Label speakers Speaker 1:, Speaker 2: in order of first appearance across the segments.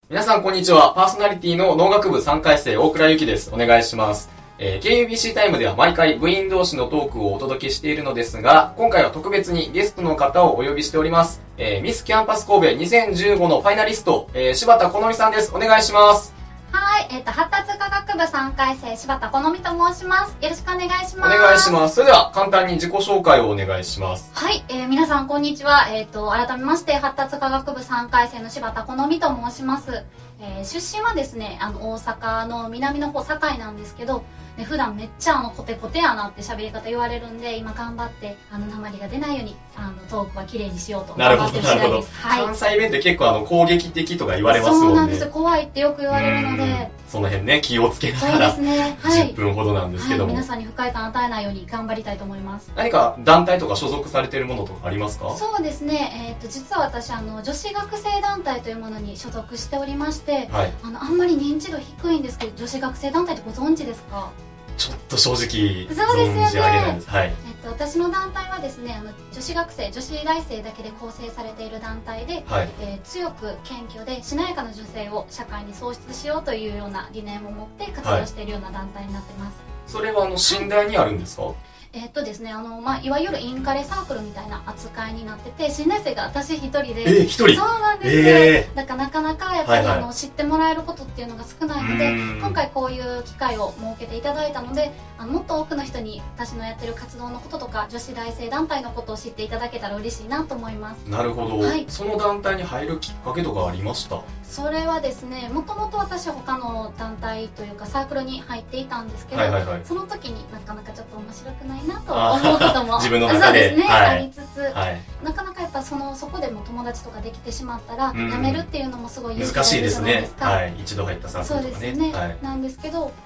Speaker 1: 皆さんこんにちは。パーソナリティの農学部3回生大倉ゆきです。お願いします。KUBC タイムでは毎回部員同士のトークをお届けしているのですが、今回は特別にゲストの方をお呼びしております。ミスキャンパス神戸2015のファイナリスト、柴田好美さんです。お願いします。
Speaker 2: はい、発達科学部3回生柴田好美と申します。よろしくお願いします。
Speaker 1: お願いします。それでは簡単に自己紹介をお願いします。
Speaker 2: はい、皆さんこんにちは。改めまして発達科学部3回生の柴田好美と申します。出身はですね、大阪の南の方堺なんですけど、普段めっちゃコテコテやなって喋り方言われるんで、今頑張って鉛が出ないようにトークは綺麗にしようと頑張ってる次第です。
Speaker 1: はい、関西弁って結構攻撃的とか言われますもんね。
Speaker 2: そうなんですよ。怖いってよく言われるので、
Speaker 1: その辺ね、気をつけながら、ね、はい、10分ほどなんですけども、
Speaker 2: 皆さんに不快感与えないように頑張りたいと思います。
Speaker 1: 何か団体とか所属されているものとかありますか？
Speaker 2: そうですね、実は私女子学生団体というものに所属しておりまして、はい、あんまり認知度低いんですけど、女子学生団体ってご存知ですか？
Speaker 1: ちょっと正直存じ上げないです。はい。
Speaker 2: 私の団体はですね、女子学生、女子大生だけで構成されている団体で、はい、強く謙虚でしなやかな女性を社会に創出しようというような理念を持って活動しているような団体になってます。はい、
Speaker 1: それは信大にあるんですか？
Speaker 2: ですね、いわゆるインカレサークルみたいな扱いになってて、新大生が私一人で、
Speaker 1: 一人？
Speaker 2: そうなんですよ。だからなかなかやっぱり、はいはい、知ってもらえることっていうのが少ないので、今回こういう機会を設けていただいたので、もっと多くの人に私のやってる活動のこととか、女子大生団体のことを知っていただけたら嬉しいなと思います。
Speaker 1: なるほど。はい、その団体に入るきっかけとかありました？そ
Speaker 2: れはですね、もともと私は他の団体というかサークルに入っていたんですけど、はいはいはい、その時になかなかちょっと面白くないなと思うことも
Speaker 1: 自分の中で、
Speaker 2: そうですね、
Speaker 1: はい、
Speaker 2: ありつつ、はい、なかなかやっぱそこでも友達とかできてしまったら、辞めるっていうのもすごい
Speaker 1: 難しいですね。はい、一度入ったサークルとかね。
Speaker 2: そうですね、はい、なんですけど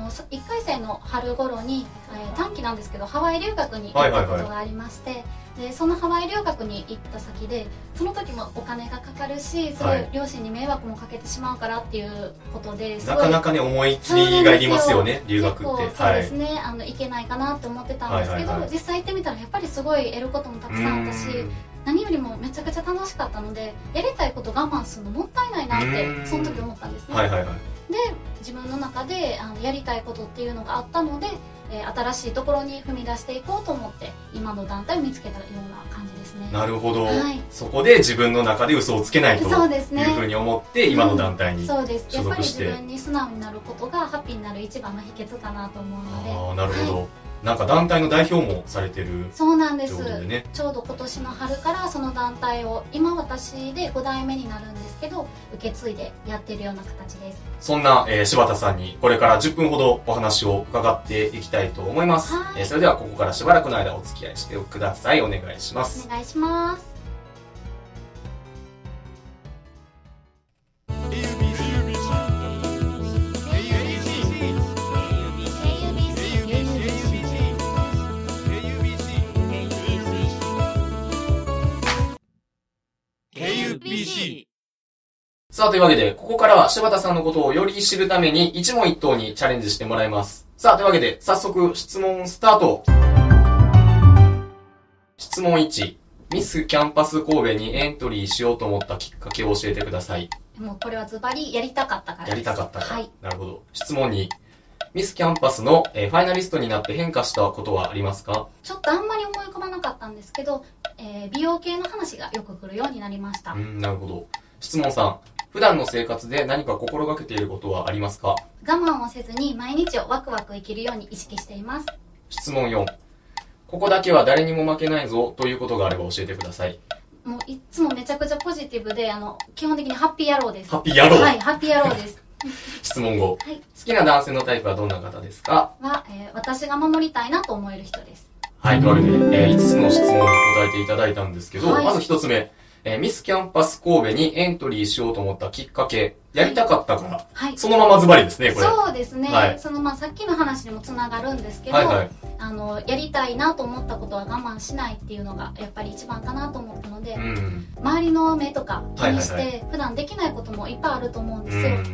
Speaker 2: 1回生の春頃に、短期なんですけどハワイ留学に行ったことがありまして、はいはいはい、でそのハワイ留学に行った先で、その時もお金がかかるし、すごい両親に迷惑もかけてしまうからっていうことで、
Speaker 1: なかなかね思い切りがいりますよね、留学って。
Speaker 2: そうですね、行けないかなって思ってたんですけど、はいはいはい、実際行ってみたらやっぱりすごい得ることもたくさんあったし、何よりもめちゃくちゃ楽しかったので、やりたいこと我慢するのもったいないなってその時思ったんですね。はいはいはい、で自分の中でやりたいことっていうのがあったので、新しいところに踏み出していこうと思って今の団体を見つけたような感じですね。
Speaker 1: なるほど、はい、そこで自分の中で嘘をつけないというふうに思って今の団体に所属して、
Speaker 2: そうです、やっぱり自分に素直になることがハッピーになる一番の秘訣かなと思うので。
Speaker 1: なるほど、はい、なんか団体の代表もされてる、
Speaker 2: そうなんです、ね、ちょうど今年の春からその団体を今私で5代目になるんですけど受け継いでやってるような形です。
Speaker 1: そんな、柴田さんにこれから10分ほどお話を伺っていきたいと思います。それではここからしばらくの間お付き合いしてください。お願いします。
Speaker 2: お願いします。
Speaker 1: さあ、というわけで、ここからは柴田さんのことをより知るために一問一答にチャレンジしてもらいます。さあ、というわけで、早速質問スタート。質問1、ミスキャンパス神戸にエントリーしようと思ったきっかけを教えてください。
Speaker 2: もうこれはズバリやりたかったからです。
Speaker 1: やりたかったから。
Speaker 2: はい。
Speaker 1: なるほど。質問2、ミスキャンパスの、ファイナリストになって変化したことはありますか？
Speaker 2: ちょっとあんまり思い浮かばなかったんですけど、美容系の話がよく来るようになりました。
Speaker 1: なるほど。質問3、普段の生活で何か心がけていることはありますか？
Speaker 2: 我慢をせずに毎日をワクワク生きるように意識しています。
Speaker 1: 質問4、ここだけは誰にも負けないぞということがあれば教えてください。
Speaker 2: もういつもめちゃくちゃポジティブで、基本的にハッピー野郎です。
Speaker 1: ハッピー野郎？
Speaker 2: はい、ハッピー野郎です。
Speaker 1: 質問5、はい、好きな男性のタイプはどんな方ですか？
Speaker 2: 私が守りたいなと思える人です。
Speaker 1: はい、というわけで、5つの質問に答えていただいたんですけど、はい、まず1つ目、ミスキャンパス神戸にエントリーしようと思ったきっかけ、やりたかったから、はい、そのままズバリですね、これ。
Speaker 2: そうですね、はい、さっきの話にもつながるんですけど、はいはい、やりたいなと思ったことは我慢しないっていうのがやっぱり一番かなと思ったので、周りの目とか気にして、普段できないこともいっぱいあると思うんですよ。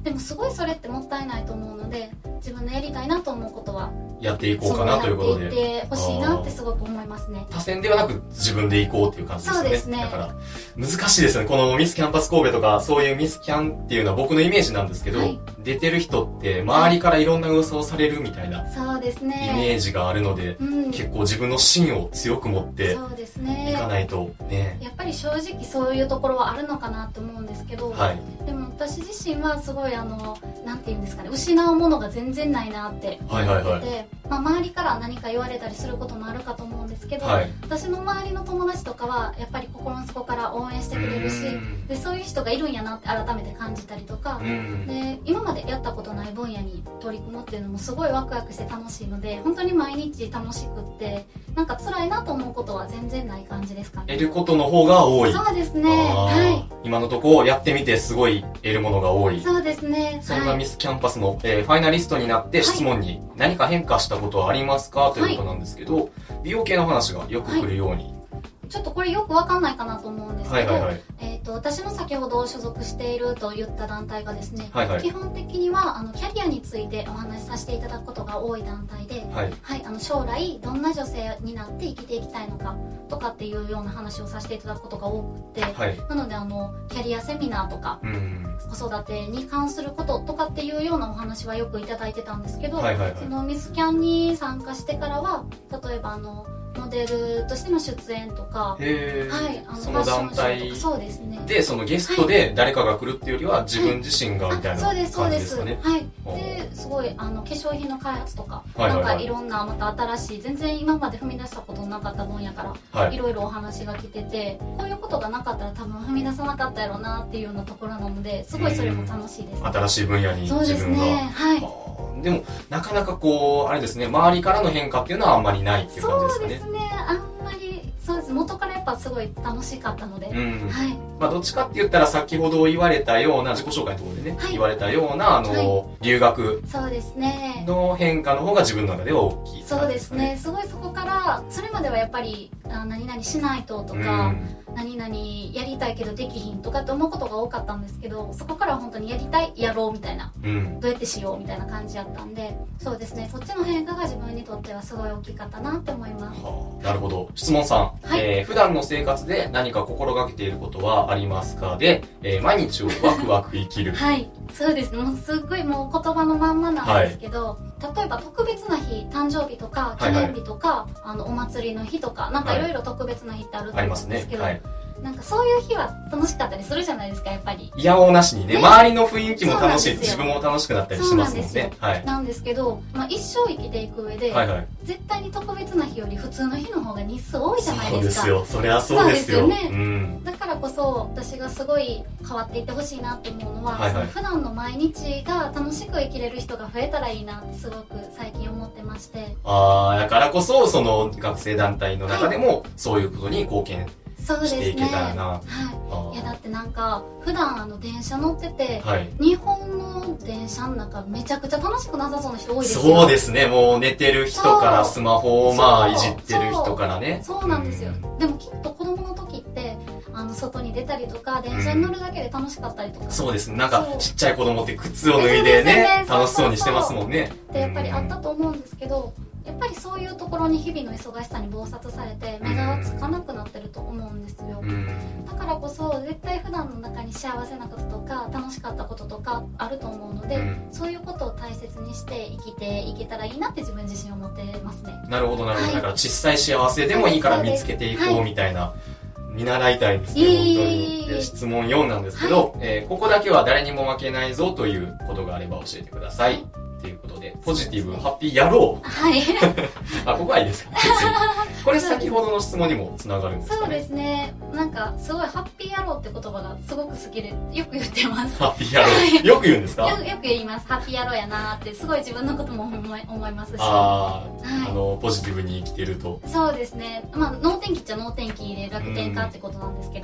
Speaker 2: でもすごいそれってもったいないと思うので、自分のやりたいなと思うことは
Speaker 1: やっていこうかなということで。
Speaker 2: やっていってほしいなってすごく思いますね。
Speaker 1: 他選ではなく自分で行こうっていう感じですね。
Speaker 2: そうですね。
Speaker 1: だから、難しいですよね。このミスキャンパス神戸とか、そういうミスキャンっていうのは僕のイメージなんですけど、はい、出てる人って周りからいろんな噂をされるみたいな、
Speaker 2: そうですね。
Speaker 1: イメージがあるので、結構自分の芯を強く持って、そうですね。いかないとね。
Speaker 2: やっぱり正直そういうところはあるのかなと思うんですけど、はい、でも私自身はすごいなんていうんですかね、失うものが全然ないなって思ってて、周りから何か言われたりすることもあるかと思うんですけど、はい、私の周りの友達とかはやっぱり心の底から応援してくれるし、でそういう人がいるんやなって改めて感じたりとか、で今までやったことない分野に取り組むっていうのもすごいワクワクして楽しいので、本当に毎日楽しくって、なんか辛いなと思うことは全然ない感じですかね。
Speaker 1: 得ることの方が多い。
Speaker 2: そうですね。はい。
Speaker 1: 今のところやってみてすごい得るものが多い。
Speaker 2: そうですね。
Speaker 1: そんなミスキャンパスの、ファイナリストになって質問に何か変化したことはありますか、ということなんですけど、美容系の話がよく来るように。
Speaker 2: ちょっとこれよくわかんないかなと思うんですけど、私の先ほど所属していると言った団体がですね、基本的にはキャリアについてお話しさせていただくことが多い団体で、将来どんな女性になって生きていきたいのかとかっていうような話をさせていただくことが多くて、なのでキャリアセミナーとか、子育てに関することとかっていうようなお話はよくいただいてたんですけど、そのミスキャンに参加してからは、例えばモデルとしての出演とか、
Speaker 1: その団体
Speaker 2: そうですね。
Speaker 1: でそのゲストで誰かが来るっていうよりは自分自身がみたいな感じですかね。
Speaker 2: そうです。はい。ですごい化粧品の開発とか、なんかいろんなまた新しい全然今まで踏み出したことなかった分野からいろいろお話が来てて、こういうことがなかったら多分踏み出さなかったやろうなっていうようなところなので、すごいそれも楽しいです。
Speaker 1: 新しい分野に自分が。
Speaker 2: そうですね。はい。
Speaker 1: でもなかなかこうあれですね、周りからの変化っていうのはあんまりないっていう感じですかね。
Speaker 2: そうですね。あんまりそうです。元からやっぱすごい楽しかったので、はい。
Speaker 1: どっちかって言ったら先ほど言われたような自己紹介のところでね、言われたような留学
Speaker 2: そうですね
Speaker 1: の変化の方が自分の中では大きい。
Speaker 2: そうですね。すごいそこからそれまではやっぱり何々しないととか、何々やりたいけどできひんとかって思うことが多かったんですけど、そこから本当にやりたいやろうみたいな、どうやってしようみたいな感じだったんで、そうですね、そっちの変化が自分にとってはすごい大きかったなって思います。
Speaker 1: なるほど。質問さん、普段の生活で何か心がけていることはありますかで、毎日をワクワク生きる。
Speaker 2: はい、そうですね。もうすっごいもう言葉のまんまなんですけど、例えば特別な日、誕生日とか記念日とか、お祭りの日とか、なんかいろいろ特別な日ってあると思うんですけど、なんかそういう日は楽しかったりするじゃないですか、やっぱり。
Speaker 1: いやおうなしにね、周りの雰囲気も楽しい、自分も楽しくなったりしますもんね。
Speaker 2: なんですけど、一生生きていく上で、絶対に特別な日より普通の日の方が日数多いじゃないですか。
Speaker 1: そうですよ。そりゃそうですよ。
Speaker 2: そうですよね。だからこそ私がすごい変わっていってほしいなって思うのは、普段の毎日が楽しく生きれる人が増えたらいいなってすごく最近思ってまして。
Speaker 1: だからこそその学生団体の中でもそういうことに貢献していけたらな。
Speaker 2: いやだってなんか普段電車乗ってて、日本の電車の中めちゃくちゃ楽しくなさそうな人多いですよ。
Speaker 1: そうですね。もう寝てる人からスマホをいじってる人からね。
Speaker 2: そうなんですよ。でもきっと子供の時って外に出たりとか電車に乗るだけで楽しかったりとか。
Speaker 1: そうですね。なんかちっちゃい子供って靴を脱いでね、楽しそうにしてますもんね。
Speaker 2: でやっぱりあったと思うんですけど、やっぱりそういうところに日々の忙しさに忙殺されて目がつかなくなってると思うんですよ。だからこそ絶対普段の中に幸せなこととか楽しかったこととかあると思うので、そういうことを大切にして生きていけたらいいなって自分自身思ってますね。
Speaker 1: なるほどなるほど。だから小さい幸せでもいいから見つけていこうみたいな。見習いたいですね、本当に。で質問4なんですけど、ここだけは誰にも負けないぞということがあれば教えてください。ということで、ポジティブ、ハッピーやろう。
Speaker 2: はい。
Speaker 1: ここはいいですかね。これ先ほどの質問にもつながるんですかね。
Speaker 2: そうですね。なんか、すごいハッピーやろうって言葉がすごく好きで、よく言ってます。
Speaker 1: ハッピーやろう。よく言うんですか？
Speaker 2: よく言います。ハッピーやろうやなーって、すごい自分のことも思いますし。
Speaker 1: ポジティブに生きてると。
Speaker 2: そうですね。能天気っちゃ能天気で楽天家ってことなんですけど、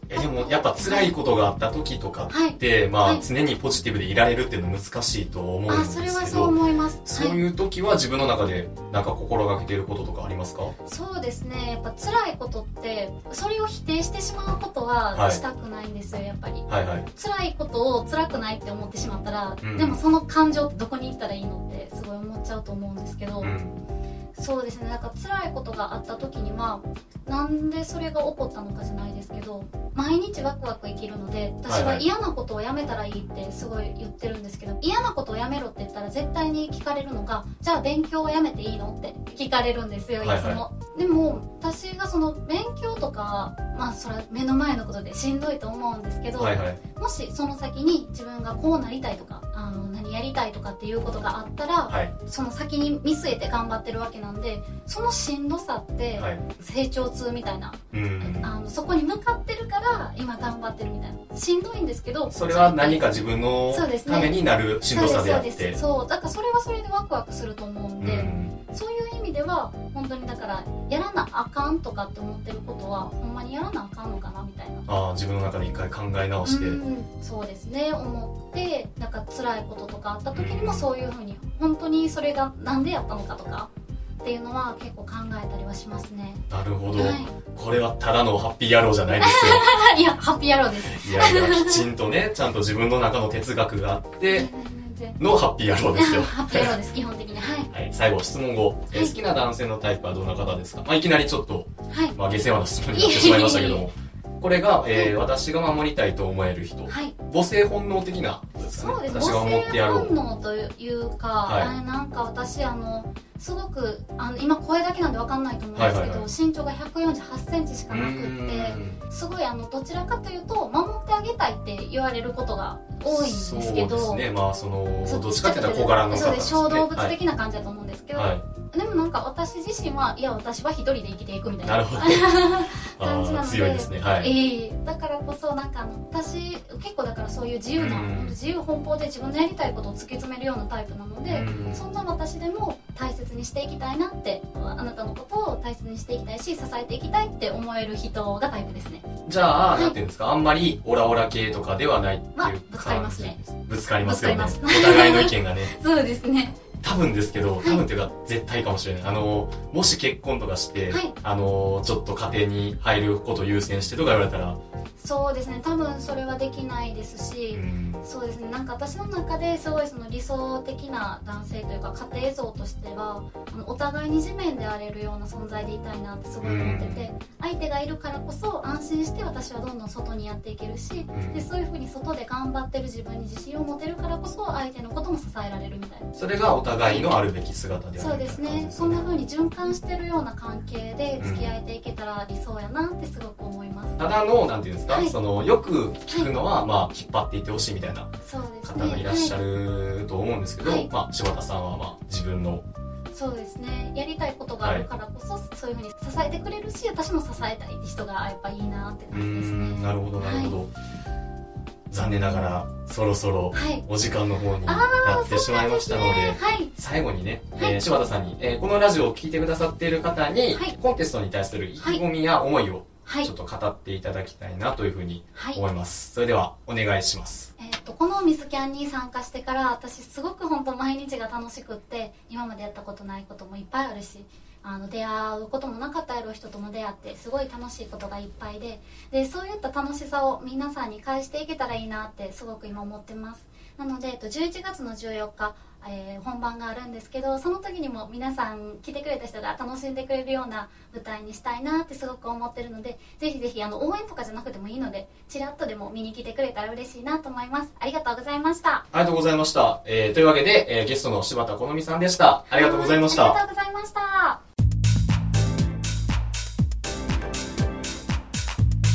Speaker 1: でもやっぱ辛いことがあった時とかって、まあ、常にポジティブでいられるっていうのは難しいと思うんですけど、
Speaker 2: それはそう思います。
Speaker 1: そういう時は自分の中でなんか心がけていることとかありますか？
Speaker 2: そうですね、やっぱ辛いことってそれを否定してしまうことはしたくないんですよ、やっぱり。辛いことを辛くないって思ってしまったら、でもその感情ってどこに行ったらいいのってすごい思っちゃうと思うんですけど、そうですね、なんか辛いことがあった時にはなんでそれが起こったのかじゃないですけど、毎日ワクワク生きるので、私は嫌なことをやめたらいいってすごい言ってるんですけど、嫌なことをやめろって言ったら絶対に聞かれるのが、じゃあ勉強をやめていいのって聞かれるんですよ、いつも。でも私がその勉強とか、まあそれは目の前のことでしんどいと思うんですけど、もしその先に自分がこうなりたいとか何やりたいとかっていうことがあったら、その先に見据えて頑張ってるわけなんで、そのしんどさって成長痛みたいな、そこに向かってるから今頑張ってるみたいな、しんどいんですけど、
Speaker 1: それは何か自分のためになるしんどさであって、
Speaker 2: そうだからそれはそれでワクワクすると思うんで、そういう意味では本当にだからやらなあかんとかって思ってることはほんまにやらなあかんのかなみたいな、
Speaker 1: 自分の中で一回考え直して、
Speaker 2: そうですね、思って、なんか辛いこととかあった時にもそういうふうに本当にそれがなんでやったのかとかっていうのは結構考えたりはしますね。
Speaker 1: なるほど、これはただのハッピー野郎じゃないですよ
Speaker 2: いやハッピー野郎です。
Speaker 1: いやきちんとね、ちゃんと自分の中の哲学があってのハッピー野郎ですよ
Speaker 2: ハッピー野郎です、基本的に。
Speaker 1: 最後質問後、好きな男性のタイプはどんな方ですか？いきなりちょっと、下世話な質問になってしまいましたけどもこれが、私が守りたいと思える人、母性本能的なことですかね。
Speaker 2: そうです、母性本能というか、なんか私すごく今声だけなんで分かんないと思うんですけど、身長が148センチしかなくって、すごいどちらかというと守ってあげたいって言われることが多いんですけど、
Speaker 1: そうですね、まあどっちかって言ったら小柄の方ですね。そうです、
Speaker 2: 小動物的な感じだと思うんですけど、でもなんか私自身はいや私は一人で生きていくみたいな感じなので、
Speaker 1: 強いですね。
Speaker 2: だからこそなんか私結構だからそういう自由奔放で自分のやりたいことを突き詰めるようなタイプなので、そんな私でも大切にしていきたいなって、あなたのことを大切にしていきたいし支えていきたいって思える人がタイプですね。
Speaker 1: じゃあ、なんていうんですか、あんまりオラオラ系とかではないっていう感じ、
Speaker 2: ぶつかりますね。
Speaker 1: ぶつかりますよね。お互いの意見がね
Speaker 2: そうですね。
Speaker 1: 多分ですけど、多分っていうか絶対かもしれない。もし結婚とかして、ちょっと家庭に入ることを優先してとか言われたら、
Speaker 2: そうですね、多分それはできないですし、そうですね、なんか私の中ですごいその理想的な男性というか家庭像としては、お互いに地面であれるような存在でいたいなってすごい思ってて、相手がいるからこそ安心して私はどんどん外にやっていけるし、でそういう風に外で頑張ってる自分に自信を持てるからこそ相手のことも支えられるみたいな、
Speaker 1: それがお互いのあるべき姿であるみたいな。
Speaker 2: そうですね、そんな風に循環してるような関係で付き合えていけたら理想やなってすごく思います。
Speaker 1: ただのなんていうんですか、よく聞くのは、引っ張っていってほしいみたいな方がいらっしゃると思うんですけど、柴田さんは自分の
Speaker 2: そうですね、やりたいことがあるからこそ、そういうふうに支えてくれるし、私も支えたいって人がやっぱいいなって感じですね。
Speaker 1: なるほどなるほど、残念ながらそろそろお時間の方になってしまいましたので、最後にね、柴田さんに、このラジオを聞いてくださっている方に、コンテストに対する意気込みや思いをちょっと語っていただきたいなというふうに思います。それではお願いします。
Speaker 2: このミスキャンに参加してから私すごく本当毎日が楽しくって、今までやったことないこともいっぱいあるし、出会うこともなかったやろう人とも出会ってすごい楽しいことがいっぱいで、そういった楽しさを皆さんに返していけたらいいなってすごく今思ってます。なので11月の14日、本番があるんですけど、その時にも皆さん来てくれた人が楽しんでくれるような舞台にしたいなってすごく思ってるので、ぜひぜひ応援とかじゃなくてもいいのでちらっとでも見に来てくれたら嬉しいなと思います。ありがとうございました。
Speaker 1: ありがとうございました。というわけで、ゲストの柴田好美さんでした。ありがとうございました。
Speaker 2: ありがとうございました。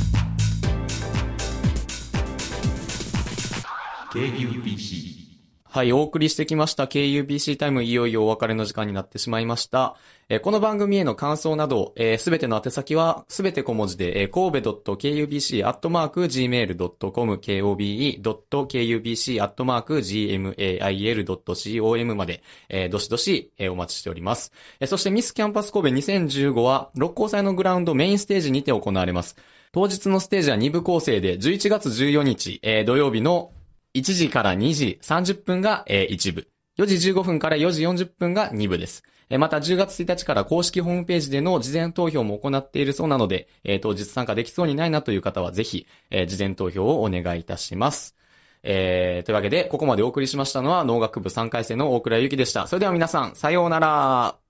Speaker 3: KUBC
Speaker 1: はい、お送りしてきました KUBC タイム、いよいよお別れの時間になってしまいました。この番組への感想など、すべての宛先は、すべて小文字で、kobe.kubc@gmail.com、kobe.kubc@gmail.com まで、どしどし、お待ちしております。そしてミスキャンパス神戸2015は、六甲祭のグラウンドメインステージにて行われます。当日のステージは2部構成で、11月14日、土曜日の1時から2時30分が1部。4時15分から4時40分が2部です。また10月1日から公式ホームページでの事前投票も行っているそうなので、当日参加できそうにないなという方はぜひ、事前投票をお願いいたします。というわけで、ここまでお送りしましたのは農学部3回生の大倉ゆきでした。それでは皆さん、さようなら。